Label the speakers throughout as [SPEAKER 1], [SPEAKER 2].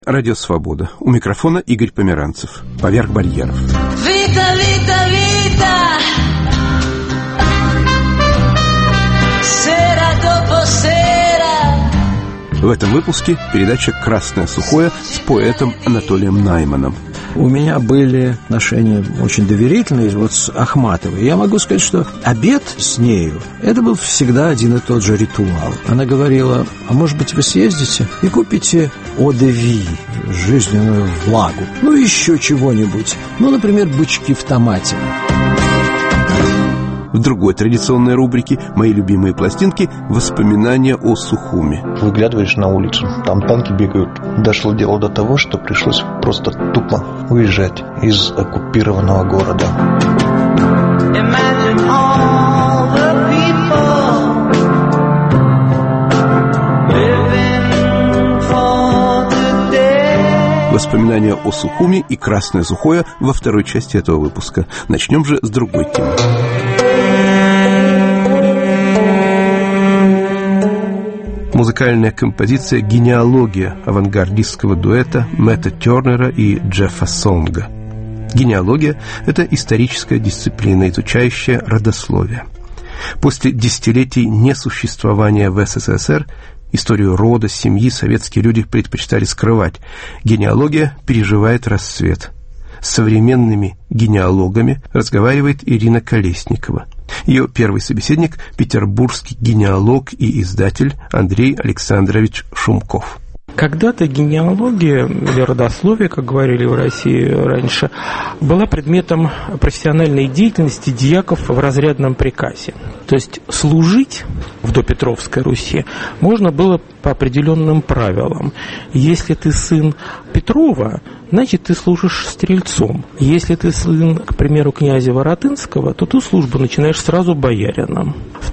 [SPEAKER 1] Радио «Свобода». У микрофона Игорь Померанцев. Поверх барьеров.
[SPEAKER 2] Вита, вита, вита. Сера допо сера.
[SPEAKER 1] В этом выпуске передача «Красное сухое» с поэтом Анатолием Найманом.
[SPEAKER 3] У меня были отношения очень доверительные вот с Ахматовой. Я могу сказать, что обед с нею – это был всегда один и тот же ритуал. Она говорила: а может быть, вы съездите и купите eau-de-vie, жизненную влагу, ну еще чего-нибудь, ну, например, бычки в томате.
[SPEAKER 1] В другой традиционной рубрике «Мои любимые пластинки» воспоминания о Сухуми.
[SPEAKER 4] Выглядываешь на улицу, там танки бегают. Дошло дело до того, что пришлось просто тупо уезжать из оккупированного города.
[SPEAKER 1] Воспоминания о Сухуми и «Красное сухое» во второй части этого выпуска. Начнем же с другой темы. Музыкальная композиция «Генеалогия» авангардистского дуэта Мэтта Тернера и Джеффа Сонга. Генеалогия – это историческая дисциплина, изучающая родословие. После десятилетий несуществования в СССР историю рода, семьи советские люди предпочитали скрывать. Генеалогия переживает расцвет. С современными генеалогами разговаривает Ирина Колесникова. Ее первый собеседник – петербургский генеалог и издатель Андрей Александрович Шумков.
[SPEAKER 5] Когда-то генеалогия, или родословие, как говорили в России раньше, была предметом профессиональной деятельности дьяков в разрядном приказе. То есть служить в допетровской Руси можно было по определенным правилам. Если ты сын Петрова, значит, ты служишь стрельцом. Если ты сын, к примеру, князя Воротынского, то ты службу начинаешь сразу боярином. В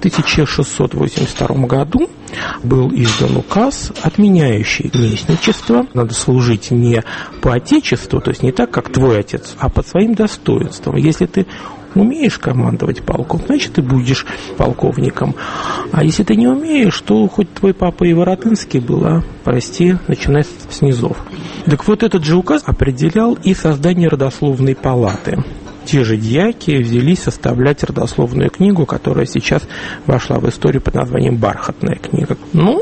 [SPEAKER 5] 1682 году был издан указ, отменяющий местничество. Надо служить не по отечеству, то есть не так, как твой отец, а под своим достоинством. Если ты умеешь командовать полком, значит, ты будешь полковником. А если ты не умеешь, то хоть твой папа и Воротынский была, прости, начинай с низов. Так вот, этот же указ определял и создание родословной палаты. Те же дьяки взялись составлять родословную книгу, которая сейчас вошла в историю под названием «Бархатная книга».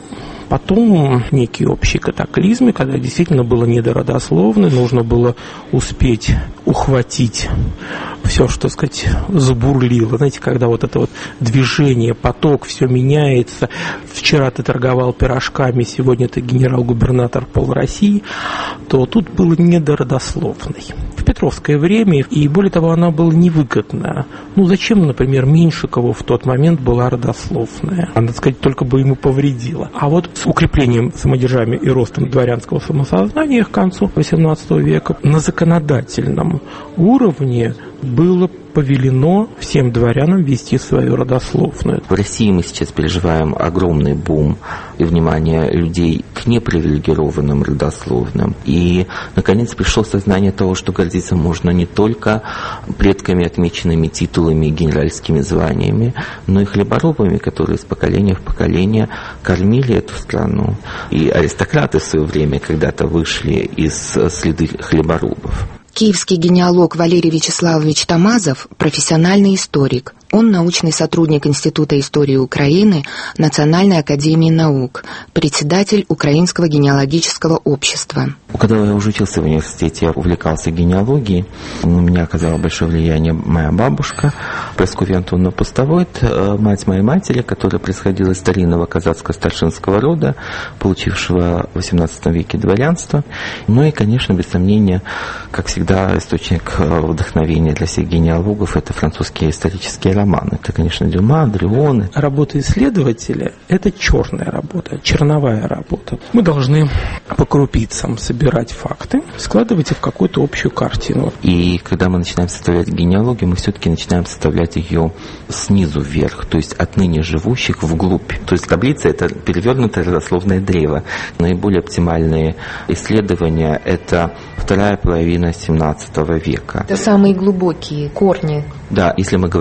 [SPEAKER 5] Потом некие общие катаклизмы, когда действительно было не до родословной, нужно было успеть ухватить все, что, сказать, забурлило. Знаете, когда вот это вот движение, поток, все меняется. Вчера ты торговал пирожками, сегодня ты генерал-губернатор пол-России, то тут было не до родословной. В петровское время, и более того, она была невыгодна. Зачем, например, Меньшикову в тот момент была родословная? Она, так сказать, только бы ему повредила. А вот с укреплением самодержавия и ростом дворянского самосознания к концу XVIII века на законодательном уровне было повелено всем дворянам вести свою родословную.
[SPEAKER 6] В России мы сейчас переживаем огромный бум и внимание людей к непривилегированным родословным. И, наконец, пришло сознание того, что гордиться можно не только предками, отмеченными титулами и генеральскими званиями, но и хлеборобами, которые из поколения в поколение кормили эту страну. И аристократы в свое время когда-то вышли из следы хлеборобов.
[SPEAKER 7] Киевский генеалог Валерий Вячеславович Томазов – профессиональный историк. Он научный сотрудник Института истории Украины, Национальной академии наук, председатель Украинского генеалогического общества.
[SPEAKER 6] Когда я уже учился в университете, я увлекался генеалогией. На меня оказало большое влияние моя бабушка, Прасковья Антоновна Пустовойт, мать моей матери, которая происходила из старинного казацко-старшинского рода, получившего в XVIII веке дворянство. И, конечно, без сомнения, как всегда, источник вдохновения для всех генеалогов – это французские исторические романы. Это, конечно, Дюма, Дрионы.
[SPEAKER 5] Работа исследователя – это черная работа, черновая работа. Мы должны по крупицам собирать факты, складывать их в какую-то общую картину.
[SPEAKER 6] И когда мы начинаем составлять генеалогию, мы все-таки начинаем составлять ее снизу вверх, то есть от ныне живущих вглубь. То есть таблица – это перевернутое родословное древо. Наиболее оптимальные исследования – это вторая половина XVII века.
[SPEAKER 7] Это самые глубокие корни.
[SPEAKER 6] Да, если мы говорим с вами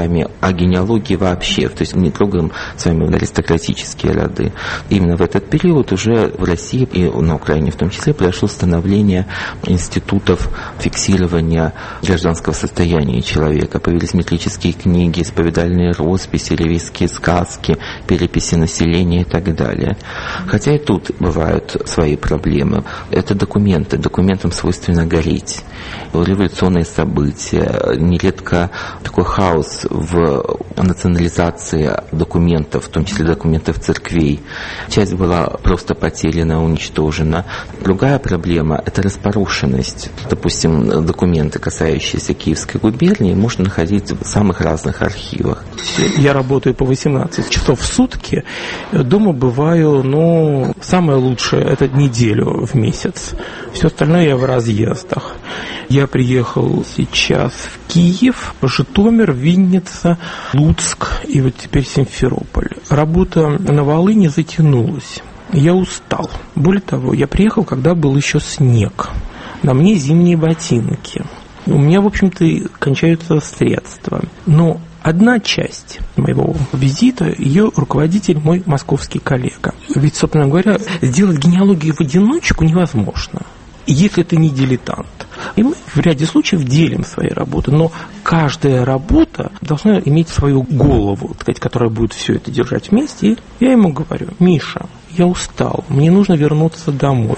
[SPEAKER 6] вами о генеалогии вообще, то есть мы не трогаем с вами аристократические роды. Именно в этот период уже в России и на Украине в том числе произошло становление институтов фиксирования гражданского состояния человека. Появились метрические книги, исповедальные росписи, ревизские сказки, переписи населения и так далее. Хотя и тут бывают свои проблемы. Это документы. Документам свойственно гореть. Революционные события, нередко такой хаос в национализации документов, в том числе документов церквей. Часть была просто потеряна, уничтожена. Другая проблема – это распорошенность. Допустим, документы, касающиеся Киевской губернии, можно находить в самых разных архивах.
[SPEAKER 5] Я работаю по 18 часов в сутки. Дома бываю, самое лучшее – это неделю в месяц. Все остальное я в разъездах. Я приехал сейчас в Киев, Житомир, Винница, Луцк и вот теперь Симферополь. Работа на Волыни затянулась. Я устал. Более того, я приехал, когда был еще снег. На мне зимние ботинки. У меня, в общем-то, кончаются средства. Но одна часть моего визита, ее руководитель, мой московский коллега. Ведь, собственно говоря, сделать генеалогию в одиночку невозможно, если ты не дилетант. И мы в ряде случаев делим свои работы, но каждая работа должна иметь свою голову, так сказать, которая будет все это держать вместе. И я ему говорю: Миша, я устал, мне нужно вернуться домой.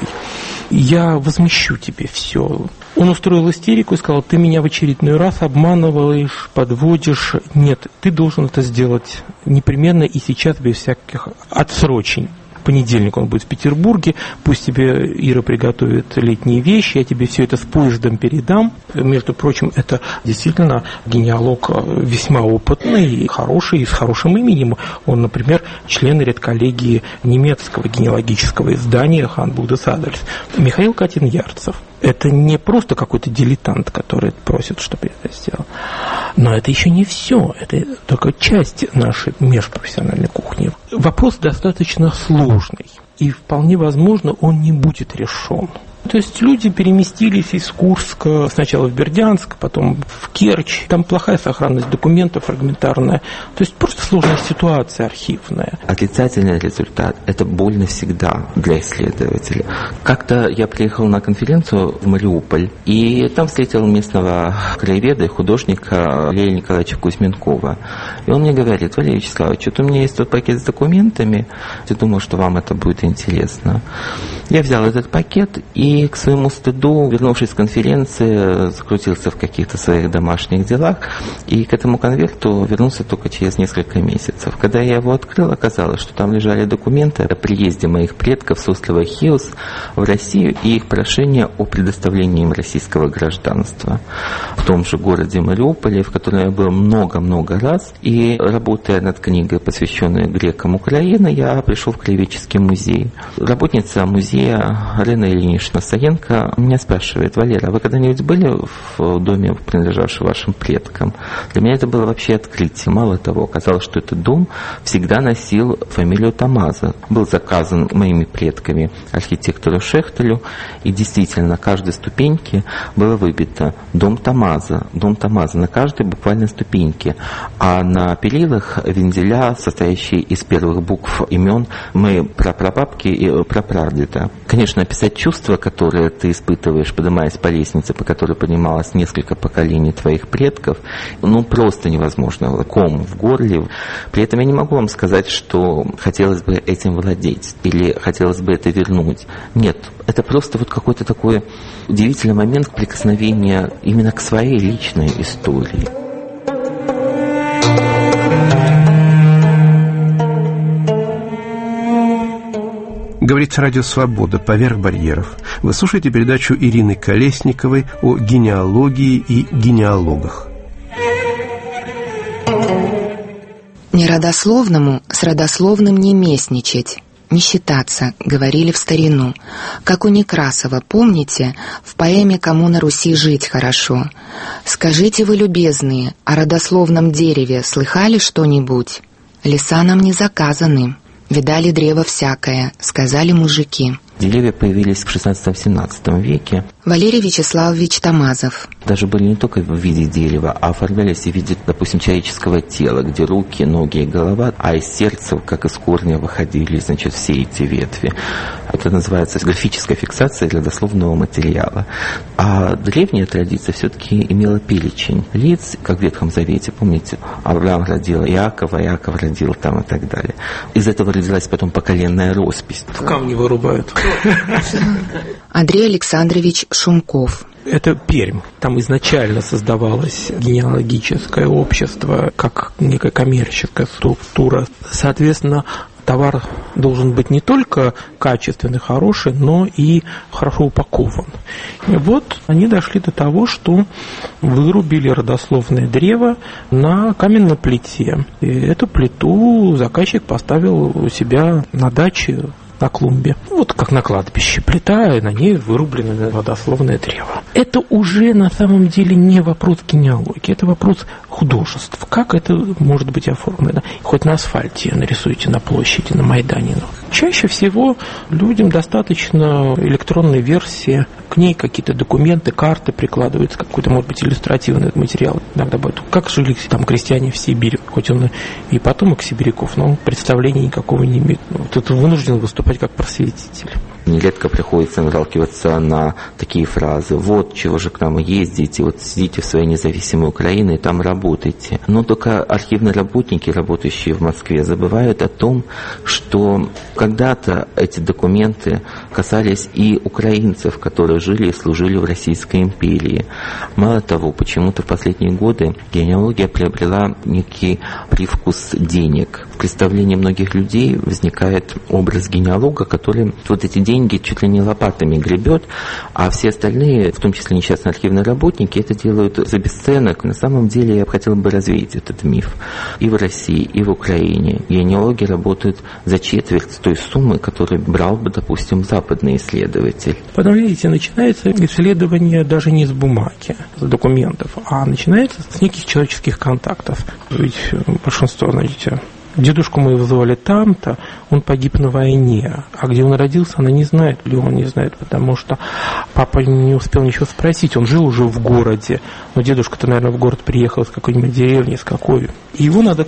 [SPEAKER 5] Я возмещу тебе все. Он устроил истерику и сказал: ты меня в очередной раз обманываешь, подводишь. Нет, ты должен это сделать непременно и сейчас без всяких отсрочений. В понедельник он будет в Петербурге, пусть тебе Ира приготовит летние вещи, я тебе все это с поездом передам. Между прочим, это действительно генеалог весьма опытный и хороший, и с хорошим именем. Он, например, член редколлегии немецкого генеалогического издания «Хан Будесадельс». Михаил Катин-Ярцев. Это не просто какой-то дилетант, который просит, чтобы я это сделал. Но это еще не все. Это только часть нашей межпрофессиональной кухни. Вопрос достаточно сложный. И вполне возможно, он не будет решен. То есть люди переместились из Курска сначала в Бердянск, потом в Керчь. Там плохая сохранность документов, фрагментарная. То есть просто сложная ситуация архивная.
[SPEAKER 6] Отрицательный результат – это больно всегда для исследователя. Как-то я приехал на конференцию в Мариуполь, и там встретил местного краеведа и художника Валерия Николаевича Кузьменкова. И он мне говорит: Валерий Вячеславович, вот у меня есть тут пакет с документами, я думаю, что вам это будет интересно. Я взял этот пакет и, к своему стыду, вернувшись с конференции, закрутился в каких-то своих домашних делах, и к этому конверту вернулся только через несколько месяцев. Когда я его открыл, оказалось, что там лежали документы о приезде моих предков с острова Хиос в Россию и их прошение о предоставлении им российского гражданства. В том же городе Мариуполе, в котором я был много-много раз, и работая над книгой, посвященной грекам Украины, я пришел в Краеведческий музей. Работница музея Рена Ильинична Саенко меня спрашивает: Валера, а вы когда-нибудь были в доме, принадлежавшем вашим предкам? Для меня это было вообще открытие. Мало того, оказалось, что этот дом всегда носил фамилию Тамаза. Был заказан моими предками архитектору Шехтелю, и действительно на каждой ступеньке было выбито «Дом Тамаза», «Дом Тамаза», на каждой буквально ступеньке. А на перилах вензеля, состоящие из первых букв имен моей прапрабабки и прапрадеда. Конечно, описать чувства, которые ты испытываешь, поднимаясь по лестнице, по которой поднималось несколько поколений твоих предков, просто невозможно. Ком в горле. При этом я не могу вам сказать, что хотелось бы этим владеть или хотелось бы это вернуть. Нет, это просто вот какой-то такой удивительный момент прикосновения именно к своей личной истории.
[SPEAKER 1] Говорит Радио Свобода «Поверх барьеров». Вы слушаете передачу Ирины Колесниковой о генеалогии и генеалогах.
[SPEAKER 7] Неродословному с родословным не местничать, не считаться, говорили в старину. Как у Некрасова, помните, в поэме «Кому на Руси жить хорошо»? «Скажите вы, любезные, о родословном дереве слыхали что-нибудь? Леса нам не заказаны. Видали древо всякое, сказали мужики.
[SPEAKER 6] Деревья появились в 16-17 веке.
[SPEAKER 7] Валерий Вячеславович Тамазов.
[SPEAKER 6] Даже были не только в виде дерева, а оформлялись в виде, допустим, человеческого тела, где руки, ноги и голова, а из сердца, как из корня, выходили, значит, все эти ветви. Это называется графическая фиксация родословного материала. А древняя традиция все-таки имела перечень лиц, как в Ветхом Завете, помните, Авраам родил Иакова, Иаков родил там и так далее. Из этого родилась потом поколенная роспись.
[SPEAKER 5] В камни вырубают.
[SPEAKER 7] Андрей Александрович Шумков.
[SPEAKER 5] Это Пермь. Там изначально создавалось генеалогическое общество как некая коммерческая структура. Соответственно, товар должен быть не только качественный, хороший, но и хорошо упакован. И вот они дошли до того, что вырубили родословное древо на каменной плите. И эту плиту заказчик поставил у себя на даче, на клумбе. Вот как на кладбище. Плита, и на ней вырублено родословное древо. Это уже на самом деле не вопрос генеалогии, это вопрос художеств. Как это может быть оформлено? Хоть на асфальте нарисуйте на площади, на Майдане. Чаще всего людям достаточно электронной версии, к ней какие-то документы, карты прикладываются, какой-то, может быть, иллюстративный материал. Иногда бывает, как жили там крестьяне в Сибири, хоть он и потомок сибиряков, но представления никакого не имеет. Вот это вынужден выступать как просветитель.
[SPEAKER 6] Нередко приходится наталкиваться на такие фразы: вот чего же к нам ездите, вот сидите в своей независимой Украине и там работаете. Но только архивные работники, работающие в Москве, забывают о том, что когда-то эти документы касались и украинцев, которые жили и служили в Российской империи. Мало того, почему-то в последние годы генеалогия приобрела некий привкус денег. В представлении многих людей возникает образ генеалога, который вот эти деньги чуть ли не лопатами гребет, а все остальные, в том числе несчастные архивные работники, это делают за бесценок. На самом деле я хотел бы развеять этот миф. И в России, и в Украине генеалоги работают за четверть той суммы, которую брал бы, допустим, западный исследователь.
[SPEAKER 5] Потом, видите, начинается исследование даже не с бумаги, с документов, а начинается с неких человеческих контактов. Ведь большинство, знаете, дедушку мы звали там-то, он погиб на войне. А где он родился, она не знает, или он не знает, потому что папа не успел ничего спросить. Он жил уже в городе, но дедушка-то, наверное, в город приехал из какой-нибудь деревни, из какой. И его надо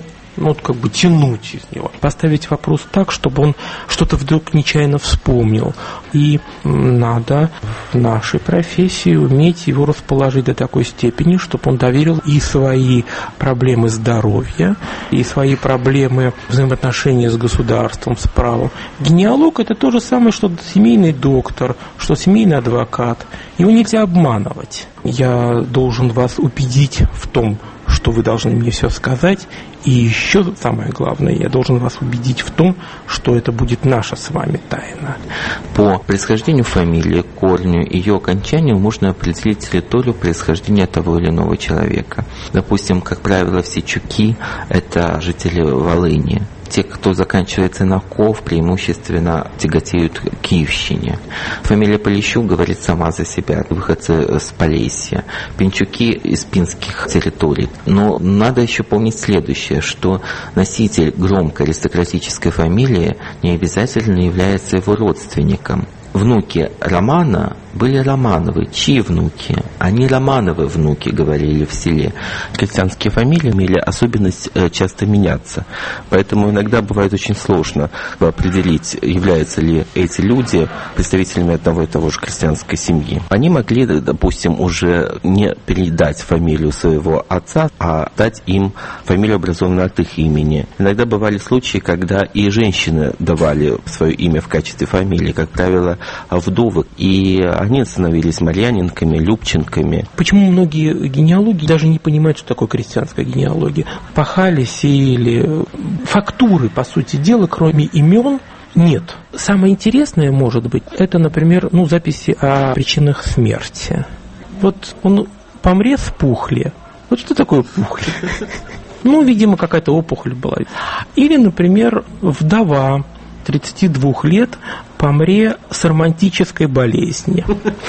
[SPEAKER 5] тянуть из него. Поставить вопрос так, чтобы он что-то вдруг нечаянно вспомнил. И надо в нашей профессии уметь его расположить до такой степени, чтобы он доверил и свои проблемы здоровья, и свои проблемы взаимоотношения с государством, с правом. Генеалог – это то же самое, что семейный доктор, что семейный адвокат. Его нельзя обманывать. Я должен вас убедить в том, что вы должны мне все сказать. И еще самое главное, я должен вас убедить в том, что это будет наша с вами тайна.
[SPEAKER 6] По происхождению фамилии, корню и ее окончанию можно определить территорию происхождения того или иного человека. Допустим, как правило, все чуки – это жители Волыни. Те, кто заканчивается на Ков, преимущественно тяготеют к Киевщине. Фамилия Полищук говорит сама за себя, выходцы с Полесья. Пинчуки из пинских территорий. Но надо еще помнить следующее, что носитель громкой аристократической фамилии не обязательно является его родственником. Внуки Романа были Романовы. Чьи внуки? Они Романовы внуки, говорили в селе.
[SPEAKER 8] Крестьянские фамилии имели особенность часто меняться. Поэтому иногда бывает очень сложно определить, являются ли эти люди представителями одного и того же крестьянской семьи. Они могли, допустим, уже не передать фамилию своего отца, а дать им фамилию, образованную от их имени. Иногда бывали случаи, когда и женщины давали свое имя в качестве фамилии, как правило, вдовы, и они становились Марьяненками, Любченками.
[SPEAKER 5] Почему многие генеалоги даже не понимают, что такое крестьянская генеалогия? Пахали, сеяли. Фактуры, по сути дела, кроме имен, нет. Самое интересное, может быть, это, например, записи о причинах смерти. Вот он помре с пухли. Вот что такое пухли? Видимо, какая-то опухоль была. Или, например, вдова 32 лет помре с романтической болезнью.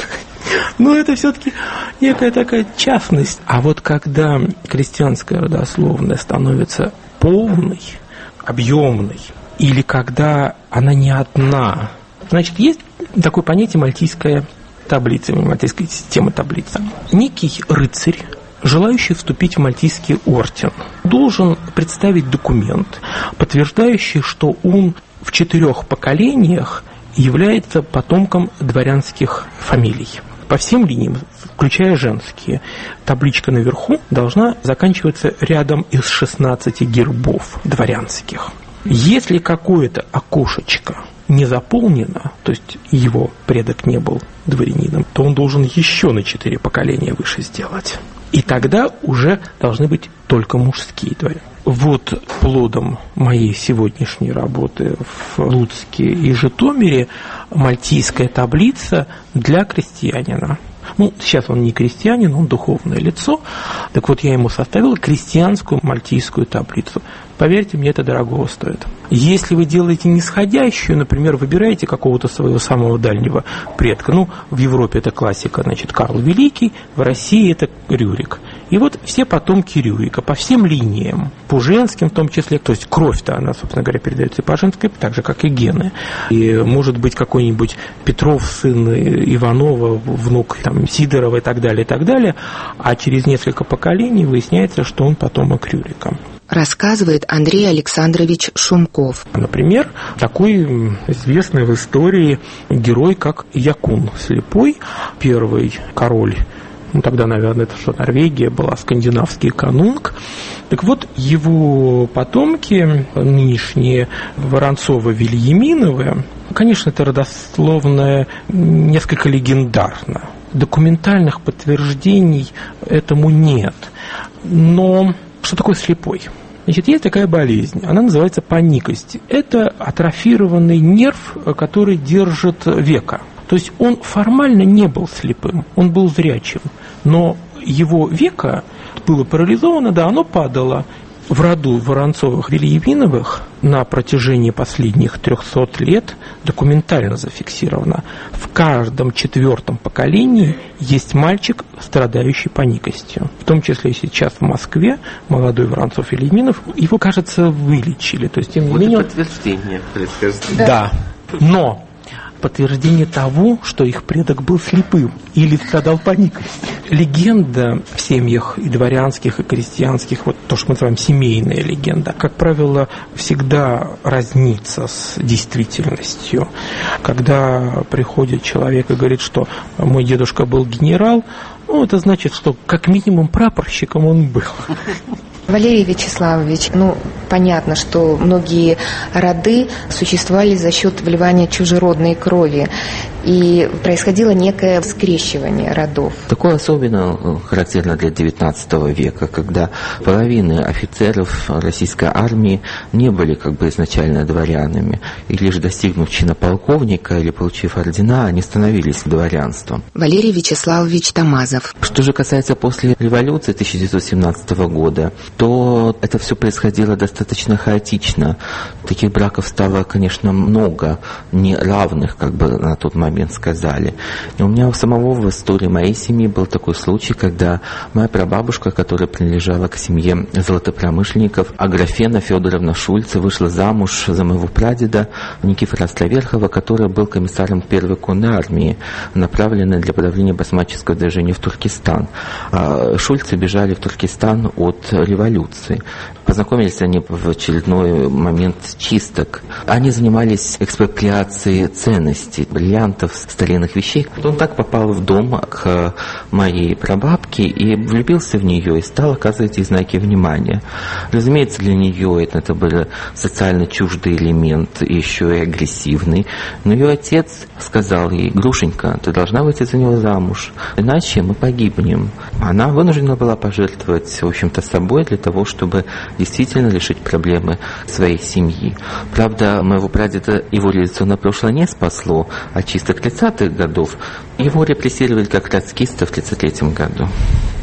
[SPEAKER 5] Это все-таки некая такая частность. А вот когда крестьянская родословная становится полной, объемной, или когда она не одна, значит, есть такое понятие мальтийская таблица, мальтийская система таблицы. Некий рыцарь, желающий вступить в Мальтийский орден, должен представить документ, подтверждающий, что он в 4 поколениях является потомком дворянских фамилий. По всем линиям, включая женские. Табличка наверху должна заканчиваться рядом из 16 гербов дворянских. Если какое-то окошечко не заполнено, то есть его предок не был дворянином, то он должен еще на 4 поколения выше сделать. И тогда уже должны быть только мужские дворяне. Вот плодом моей сегодняшней работы в Луцке и Житомире мальтийская таблица для крестьянина. Сейчас он не крестьянин, он духовное лицо. Так вот, я ему составил крестьянскую мальтийскую таблицу. Поверьте мне, это дорого стоит. Если вы делаете нисходящую, например, выбираете какого-то своего самого дальнего предка. В Европе это классика, Карл Великий, в России это Рюрик. И вот все потомки Рюрика по всем линиям, по женским в том числе, то есть кровь-то она, собственно говоря, передается и по женской, так же, как и гены. И может быть какой-нибудь Петров, сын Иванова, внук Сидорова и так далее, а через несколько поколений выясняется, что он потомок Рюрика.
[SPEAKER 7] Рассказывает Андрей Александрович Шумков.
[SPEAKER 5] Например, такой известный в истории герой, как Якун Слепой, первый король. Тогда, наверное, это что, Норвегия была, скандинавский канунг. Так вот, его потомки, нынешние Воронцовы-Вильяминовы, конечно, это родословное несколько легендарно. Документальных подтверждений этому нет. Но что такое слепой? Есть такая болезнь, она называется паникость. Это атрофированный нерв, который держит веко. То есть он формально не был слепым, он был зрячим, но его веко было парализовано, оно падало. В роду Воронцовых-Вильяминовых на протяжении последних 300 лет документально зафиксировано. В каждом 4-м поколении есть мальчик, страдающий паникостью. В том числе и сейчас в Москве молодой Воронцов-Вильяминов, его, кажется, вылечили. То есть, тем не менее,
[SPEAKER 8] подтверждение происхождения.
[SPEAKER 5] Да, но подтверждение того, что их предок был слепым или страдал паникостью. Легенда в семьях и дворянских, и крестьянских, вот то, что мы называем семейная легенда, как правило, всегда разнится с действительностью. Когда приходит человек и говорит, что мой дедушка был генерал, это значит, что как минимум прапорщиком он был.
[SPEAKER 7] Валерий Вячеславович, понятно, что многие роды существовали за счет вливания чужеродной крови, и происходило некое скрещивание родов.
[SPEAKER 6] Такое особенно характерно для XIX века, когда половина офицеров российской армии не были изначально дворянами, и лишь достигнув чина полковника или получив ордена, они становились дворянством.
[SPEAKER 7] Валерий Вячеславович Тамазов.
[SPEAKER 6] Что же касается после революции 1917 года, то это все происходило достаточно хаотично. Таких браков стало, конечно, много, неравных, на тот момент сказали. И у меня у самого в истории моей семьи был такой случай, когда моя прабабушка, которая принадлежала к семье золотопромышленников, Аграфена Федоровна Шульце, вышла замуж за моего прадеда Никифора Островерхова, который был комиссаром первой конной армии, направленной для подавления басмаческого движения в Туркестан. Шульцы бежали в Туркестан от революции. Познакомились они в очередной момент чисток. Они занимались экспроприацией ценностей, бриллиантов, старинных вещей. Он так попал в дом к моей прабабке и влюбился в нее и стал оказывать ей знаки внимания. Разумеется, для нее это был социально чуждый элемент, еще и агрессивный. Но ее отец сказал ей: «Грушенька, ты должна выйти за него замуж, иначе мы погибнем». Она вынуждена была пожертвовать, в общем-то, собой для того, чтобы действительно решить проблемы своей семьи. Правда, моего прадеда его революционное прошлое не спасло, а чисто к 30-х годов его репрессировали как троцкиста в 1933 году.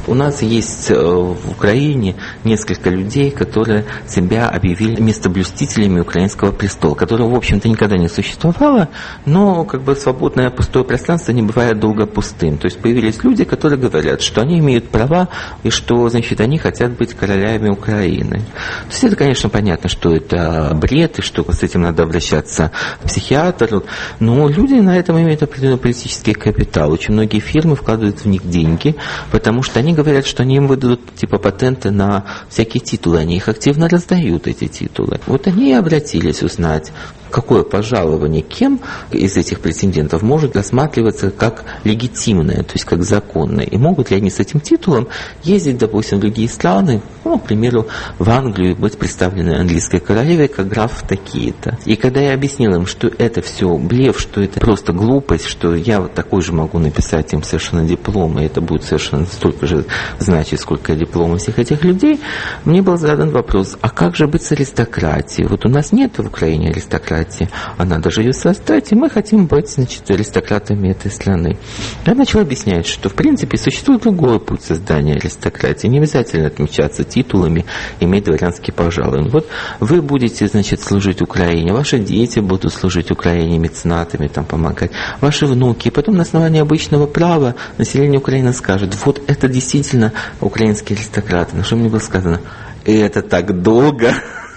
[SPEAKER 6] У нас есть в Украине несколько людей, которые себя объявили местоблюстителями украинского престола, которого, в общем-то, никогда не существовало, но как бы свободное пустое пространство не бывает долго пустым. То есть появились люди, которые говорят, что они имеют права и что, значит, они хотят быть королями Украины. То есть это, конечно, понятно, что это бред и что с этим надо обращаться к психиатру, но люди на этом имеют определенный политический капитал. Очень многие фирмы вкладывают в них деньги, потому что они говорят, что они им выдадут типа патенты на всякие титулы, они их активно раздают, эти титулы. Вот они и обратились узнать, какое пожалование кем из этих претендентов может рассматриваться как легитимное, то есть как законное. И могут ли они с этим титулом ездить, допустим, в другие страны, ну, к примеру, в Англию, и быть представлены английской королевой как граф такие-то. И когда я объяснил им, что это все блеф, что это просто глупость, что я вот такой же могу написать им совершенно диплом, и это будет совершенно столько же значить, сколько дипломов всех этих людей, мне был задан вопрос, а как же быть с аристократией? Вот у нас нет в Украине аристократии, а надо же ее создать, и мы хотим быть, значит, аристократами этой страны. Я начал объяснять, что, в принципе, существует другой путь создания аристократии. Не обязательно отмечаться титулами, иметь дворянские пожалования. Вот вы будете, значит, служить Украине, ваши дети будут служить Украине меценатами, там, помогать, ваши внуки. И потом на основании обычного права население Украины скажет, вот это действительно украинские аристократы. На что мне было сказано, это так долго.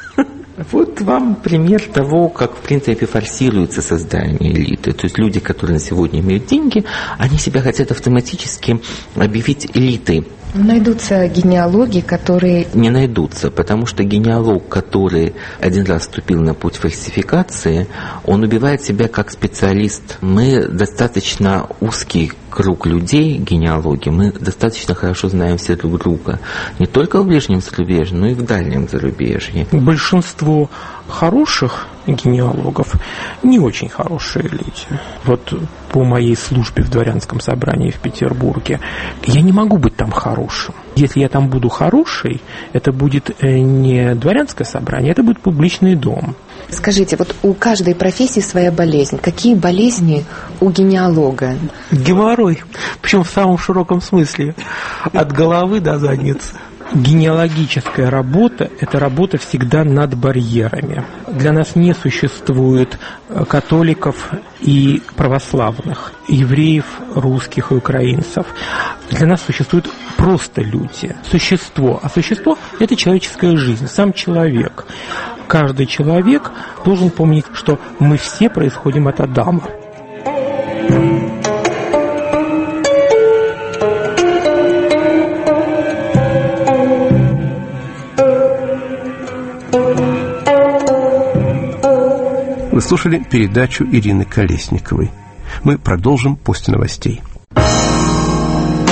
[SPEAKER 6] Вот вам пример того, как, в принципе, форсируется создание элиты. То есть люди, которые на сегодня имеют деньги, они себя хотят автоматически объявить элитой.
[SPEAKER 7] Найдутся генеалоги, которые...
[SPEAKER 6] Не найдутся, потому что генеалог, который один раз вступил на путь фальсификации, он убивает себя как специалист. Мы достаточно узкий круг людей, генеалоги, мы достаточно хорошо знаем все друг друга. Не только в ближнем зарубежье, но и в дальнем зарубежье.
[SPEAKER 5] Большинство хороших генеалогов не очень хорошие люди. Вот по моей службе в дворянском собрании в Петербурге я не могу быть там хорошим. Если я там буду хороший, это будет не дворянское собрание, это будет публичный дом.
[SPEAKER 7] Скажите, вот у каждой профессии своя болезнь. Какие болезни у генеалога?
[SPEAKER 5] Геморрой, причем в самом широком смысле, от головы до задницы. Генеалогическая работа – это работа всегда над барьерами. Для нас не существует католиков и православных, евреев, русских и украинцев. Для нас существуют просто люди, существо. А существо – это человеческая жизнь, сам человек. Каждый человек должен помнить, что мы все происходим от Адама.
[SPEAKER 1] Вы слушали передачу Ирины Колесниковой. Мы продолжим после новостей.